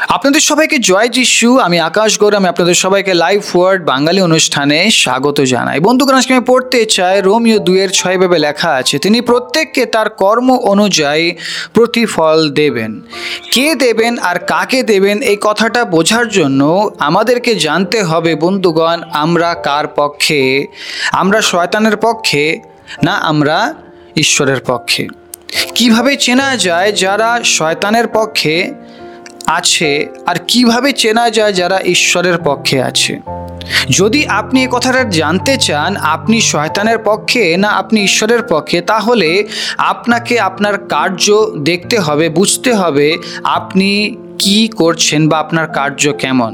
আপনাদের সবাইকে জয় যিশু। আমি আকাশ গৌর। আমি আপনাদের সবাইকে লাইভ ওয়ার্ড বাঙালি অনুষ্ঠানে স্বাগত জানাই। বন্ধুগণ, আজকে আমি পড়তে চাই রোমিও 2:6 ভাবে লেখা আছে, তিনি প্রত্যেককে তার কর্ম অনুযায়ী প্রতিফল দেবেন। কে দেবেন আর কাকে দেবেন, এই কথাটা বোঝার জন্য আমাদেরকে জানতে হবে বন্ধুগণ, আমরা কার পক্ষে? আমরা শয়তানের পক্ষে না আমরা ঈশ্বরের পক্ষে? কিভাবে চেনা যায় যারা শয়তানের পক্ষে আছে আর কিভাবে চেনা যায় যারা ঈশ্বরের পক্ষে আছে? যদি আপনি এই কথাটা জানতে চান আপনি শয়তানের পক্ষে না আপনি ঈশ্বরের পক্ষে, তাহলে আপনাকে আপনার কার্য দেখতে হবে, বুঝতে হবে আপনি কি করছেন বা আপনার কার্য কেমন।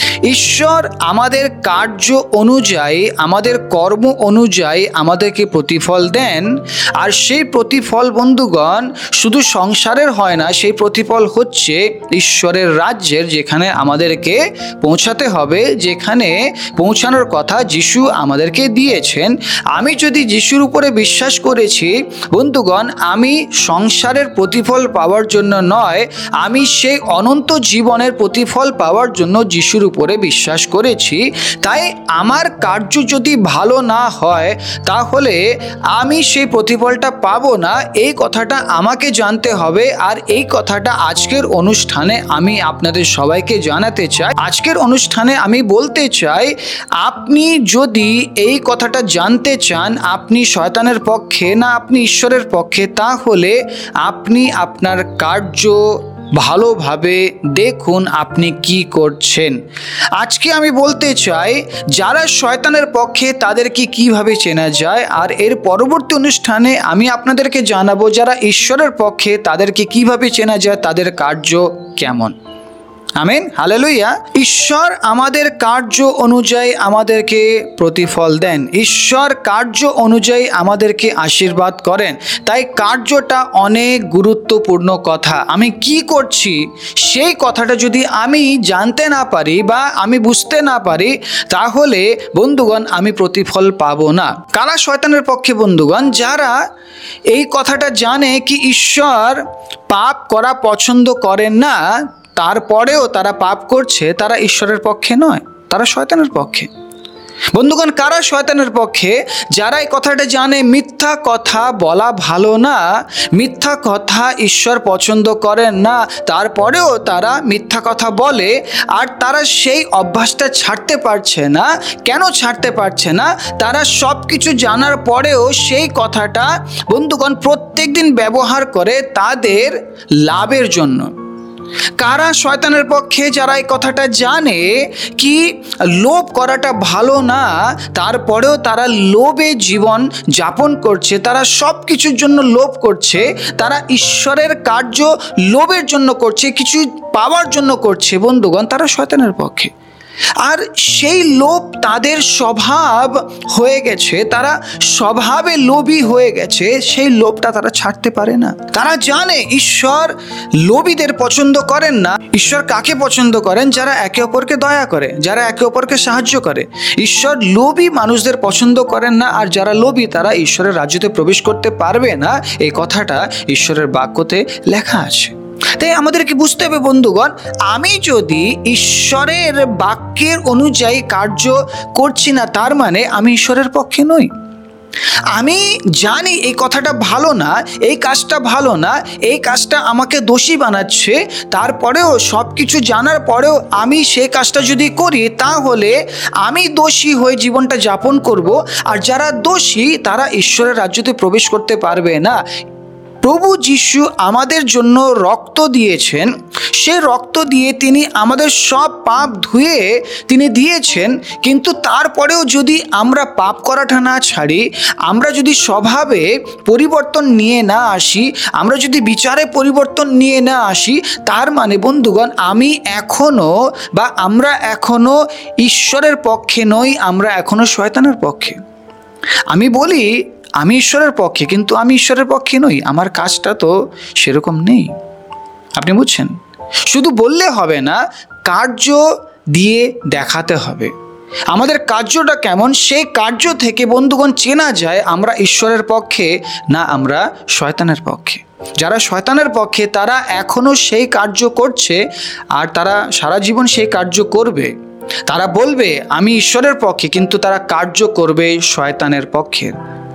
ঈশ্বর আমাদের কার্য অনুযায়ী, আমাদের কর্ম অনুযায়ী আমাদেরকে প্রতিফল দেন। আর সেই প্রতিফল বন্ধুগণ শুধু সংসারের হয় না, সেই প্রতিফল হচ্ছে ঈশ্বরের রাজ্যের, যেখানে আমাদেরকে পৌঁছাতে হবে, যেখানে পৌঁছানোর কথা যিশু আমাদেরকে দিয়েছেন। আমি যদি যিশুর উপরে বিশ্বাস করেছি বন্ধুগণ, আমি সংসারের প্রতিফল পাওয়ার জন্য নয়, আমি সেই অনন্ত জীবনের প্রতিফল পাওয়ার জন্য যিশুর উপরে বিশ্বাস করেছি। তাই আমার কার্য যদি ভালো না হয় তাহলে আমি সেই প্রতিফলটা পাবো না। এই কথাটা আমাকে জানতে হবে। আর এই কথাটা আজকের অনুষ্ঠানে আমি আপনাদের সবাইকে জানাতে চাই। আজকের অনুষ্ঠানে আমি বলতে চাই, আপনি যদি এই কথাটা জানতে চান আপনি শয়তানের পক্ষে না আপনি ঈশ্বরের পক্ষে, তাহলে আপনি আপনার কার্য ভালোভাবে দেখুন আপনি কি করছেন। আজকে আমি বলতে চাই যারা শয়তানের পক্ষে তাদেরকে কিভাবে চেনা যায়, আর এর পরবর্তী অনুষ্ঠানে আমি আপনাদেরকে জানাবো যারা ঈশ্বরের পক্ষে তাদেরকে কিভাবে চেনা যায়, তাদের কার্য কেমন। আমেন, হালেলুয়া। ঈশ্বর আমাদের কার্য অনুযায়ী আমাদেরকে প্রতিফল দেন। ঈশ্বর কার্য অনুযায়ী আমাদেরকে আশীর্বাদ করেন। তাই কার্যটা অনেক গুরুত্বপূর্ণ কথা। আমি কি করছি সেই কথাটা যদি আমি জানতে না পারি বা আমি বুঝতে না পারি, তাহলে বন্ধুগণ আমি প্রতিফল পাবো না। কারা শয়তানের পক্ষে বন্ধুগণ? যারা এই কথাটা জানে কি ঈশ্বর পাপ করা পছন্দ করেন না, তারপরেও তারা পাপ করছে, তারা ঈশ্বরের পক্ষে নয়, তারা শয়তানের পক্ষে। বন্ধুগণ, কারা শয়তানের পক্ষে? যারা এই কথাটা জানে মিথ্যা কথা বলা ভালো না, মিথ্যা কথা ঈশ্বর পছন্দ করেন না, তারপরেও তারা মিথ্যা কথা বলে। আর তারা সেই অভ্যাসটা ছাড়তে পারছে না। কেন ছাড়তে পারছে না? তারা সব কিছু জানার পরেও সেই কথাটা বন্ধুগণ প্রত্যেক দিন ব্যবহার করে তাদের লাভের জন্য। কারা শয়তানের পক্ষে? যারা এই কথাটা জানে কি লোভ করাটা ভালো না, তারপরেও তারা লোভে জীবন যাপন করছে, তারা সব কিছুর জন্য লোভ করছে, তারা ঈশ্বরের কার্য লোভের জন্য করছে, কিছু পাওয়ার জন্য করছে। বন্ধুগণ, তারা শয়তানের পক্ষে। আর সেই লোভ তাদের স্বভাব হয়ে গেছে, তারা স্বভাবে লোভী হয়ে গেছে, সেই লোভটা তারা ছাড়তে পারে না। তারা জানে ঈশ্বর লোভীদের পছন্দ করেন না। ঈশ্বর কাকে পছন্দ করেন? যারা একে অপরকে দয়া করে, যারা একে অপরকে সাহায্য করে। ঈশ্বর লোভী মানুষদের পছন্দ করেন না। আর যারা লোভী তারা ঈশ্বরের রাজ্যতে প্রবেশ করতে পারবে না, এই কথাটা ঈশ্বরের বাক্যতে লেখা আছে। তাই আমাদেরকে বুঝতে হবে বন্ধুগণ, আমি যদি ঈশ্বরের বাক্যের অনুযায়ী কার্য করছি না, তার মানে আমি ঈশ্বরের পক্ষে নই। আমি জানি এই কথাটা ভালো না, এই কাজটা ভালো না, এই কাজটা আমাকে দোষী বানাচ্ছে, তারপরেও সব কিছু জানার পরেও আমি সেই কাজটা যদি করি, তাহলে আমি দোষী হয়ে জীবনটা যাপন করব। আর যারা দোষী তারা ঈশ্বরের রাজ্যতে প্রবেশ করতে পারবে না। প্রভু যিশু আমাদের জন্য রক্ত দিয়েছেন, সে রক্ত দিয়ে তিনি আমাদের সব পাপ ধুয়ে তিনি দিয়েছেন। কিন্তু তারপরেও যদি আমরা পাপ করাটা না ছাড়ি, আমরা যদি স্বভাবে পরিবর্তন নিয়ে না আসি, আমরা যদি বিচারে পরিবর্তন নিয়ে না আসি, তার মানে বন্ধুগণ আমি এখনো বা আমরা এখনো ঈশ্বরের পক্ষে নই, আমরা এখনো শয়তানের পক্ষে। আমি বলি আমি ঈশ্বরের পক্ষে, কিন্তু আমি ঈশ্বরের পক্ষে নই, আমার কাজটা তো সেরকম নেই। আপনি বুঝছেন? শুধু বললে হবে না, কার্য দিয়ে দেখাতে হবে। আমাদের কার্যটা কেমন, সেই কার্য থেকে বন্ধুগণ চেনা যায় আমরা ঈশ্বরের পক্ষে না আমরা শয়তানের পক্ষে। যারা শয়তানের পক্ষে তারা এখনও সেই কার্য করছে আর তারা সারা জীবন সেই কার্য করবে। তারা বলবে আমি ঈশ্বরের পক্ষে, কিন্তু তারা কার্য করবে শয়তানের পক্ষে।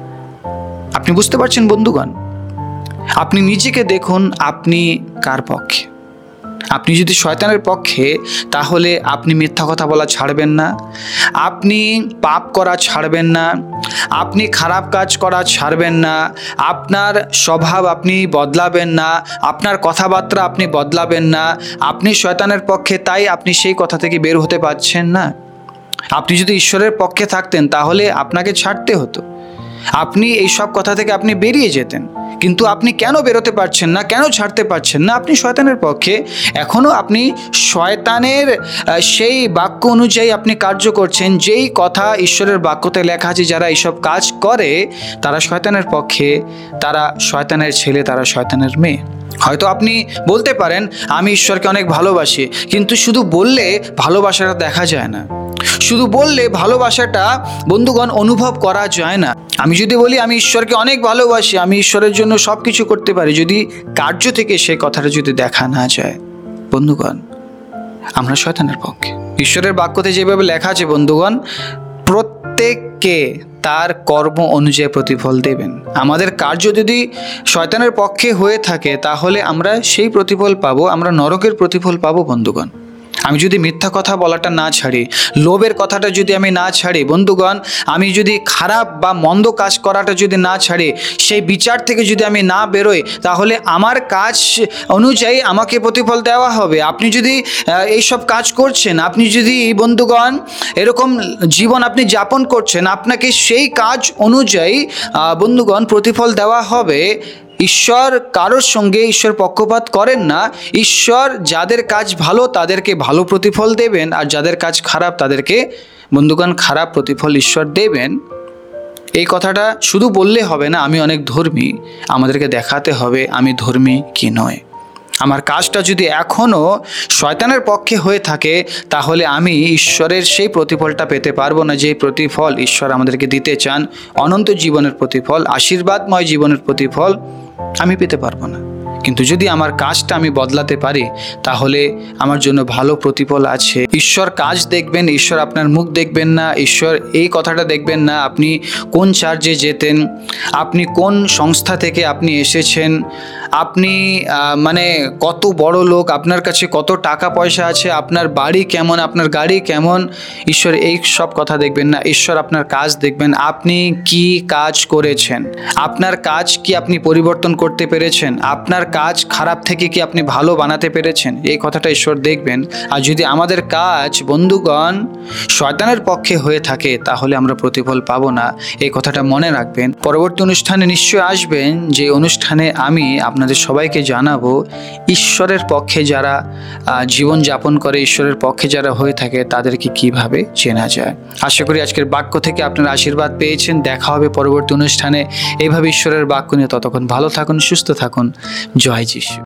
আপনি বুঝতে পারছেন বন্ধুগণ? আপনি নিজেকে দেখুন, আপনি কার পক্ষে? আপনি যদি শয়তানের পক্ষে, তাহলে আপনি মিথ্যা কথা বলা ছাড়বেন না, আপনি পাপ করা ছাড়বেন না, আপনি খারাপ কাজ করা ছাড়বেন না, আপনার স্বভাব আপনি বদলাবেন না, আপনার কথাবার্তা আপনি বদলাবেন না। আপনি শয়তানের পক্ষে, তাই আপনি সেই কথা থেকে বের হতে পারছেন না। আপনি যদি ঈশ্বরের পক্ষে থাকতেন তাহলে আপনাকে ছাড়তে হতো, আপনি এই সব কথা থেকে আপনি বেরিয়ে যেতেন। কিন্তু আপনি কেন বেরোতে পারছেন না, কেন ছাড়তে পারছেন না? আপনি শয়তানের পক্ষে, এখনও আপনি শয়তানের সেই বাক্য অনুযায়ী আপনি কার্য করছেন। যেই কথা ঈশ্বরের বাক্যতে লেখা আছে, যারা এইসব কাজ করে তারা শয়তানের পক্ষে, তারা শয়তানের ছেলে, তারা শয়তানের মেয়ে। হয়তো আপনি বলতে পারেন আমি ঈশ্বরকে অনেক ভালোবাসি, কিন্তু শুধু বললে ভালোবাসাটা দেখা যায় না, শুধু বললে ভালোবাসাটা বন্ধুগণ অনুভব করা যায় না। আমি যদি বলি আমি ঈশ্বরকে অনেক ভালোবাসি, আমি ঈশ্বরের জন্য সব কিছু করতে পারি, যদি কার্য থেকে সেই কথাটা যদি দেখা না যায়, বন্ধুগণ আমরা শয়তানের পক্ষে। ঈশ্বরের বাক্যতে যেভাবে লেখা আছে বন্ধুগণ, প্রত্যেককে তার কর্ম অনুযায়ী প্রতিফল দেবেন। আমাদের কার্য যদি শয়তানের পক্ষে হয়ে থাকে তাহলে আমরা সেই প্রতিফল পাবো, আমরা নরকের প্রতিফল পাবো বন্ধুগণ। আমি যদি মিথ্যা কথা বলাটা না ছাড়ি, লোভের কথাটা যদি আমি না ছাড়ি বন্ধুগণ, আমি যদি খারাপ বা মন্দ কাজ করাটা যদি না ছাড়ি, সেই বিচার থেকে যদি আমি না বেরোই, তাহলে আমার কাজ অনুযায়ী আমাকে প্রতিফল দেওয়া হবে। আপনি যদি এইসব কাজ করছেন, আপনি যদি বন্ধুগণ এরকম জীবন আপনি যাপন করছেন, আপনাকে সেই কাজ অনুযায়ী বন্ধুগণ প্রতিফল দেওয়া হবে। ঈশ্বর কারোর সঙ্গে ঈশ্বর পক্ষপাত করেন না। ঈশ্বর যাদের কাজ ভালো তাদেরকে ভালো প্রতিফল দেবেন, আর যাদের কাজ খারাপ তাদেরকে বন্ধুগণ খারাপ প্রতিফল ঈশ্বর দেবেন। এই কথাটা শুধু বললে হবে না আমি অনেক ধর্মী, আমাদেরকে দেখাতে হবে আমি ধর্মী কি নয়। আমার কাজটা যদি এখনও শয়তানের পক্ষে হয়ে থাকে তাহলে আমি ঈশ্বরের সেই প্রতিফলটা পেতে পারবো না, যে প্রতিফল ঈশ্বর আমাদেরকে দিতে চান, অনন্ত জীবনের প্রতিফল, আশীর্বাদময় জীবনের প্রতিফল আমি পেতে পারবো না। কিন্তু যদি আমার কাজটা আমি বদলাতে পারি তাহলে আমার জন্য ভালো প্রতিফল আছে। ঈশ্বর কাজ দেখবেন, ঈশ্বর আপনার মুখ দেখবেন না, ঈশ্বর এই কথাটা দেখবেন না আপনি কোন চার্চে যেতেন, আপনি কোন সংস্থা থেকে আপনি এসেছেন, আপনি মানে কত বড় লোক, আপনার কাছে কত টাকা পয়সা আছে, আপনার বাড়ি কেমন, আপনার গাড়ি কেমন। ঈশ্বর এই সব কথা দেখবেন না, ঈশ্বর আপনার কাজ দেখবেন। আপনি কি কাজ করেছেন, আপনার কাজ কি আপনি পরিবর্তন করতে পেরেছেন, আপনার কাজ খারাপ থেকে কি আপনি ভালো বানাতে পেরেছেন, এই কথাটা ঈশ্বর দেখবেন। আর যদি আমাদের কাজ বন্ধুগণ শয়তানের পক্ষে হয়ে থাকে তাহলে আমরা প্রতিফল পাবো না, এই কথাটা মনে রাখবেন। পরবর্তী অনুষ্ঠানে নিশ্চয়ই আসবেন, যে অনুষ্ঠানে আমি আপনাদের সবাইকে জানাবো ঈশ্বরের পক্ষে যারা জীবন যাপন করে, ঈশ্বরের পক্ষে যারা হয়ে থাকে তাদেরকে কিভাবে চেনা যায়। আশা করি আজকের বাক্য থেকে আপনারা আশীর্বাদ পেয়েছেন। দেখা হবে পরবর্তী অনুষ্ঠানে এইভাবে ঈশ্বরের বাক্য নিয়ে। ততক্ষণ ভালো থাকুন, সুস্থ থাকুন। জয় যিশু।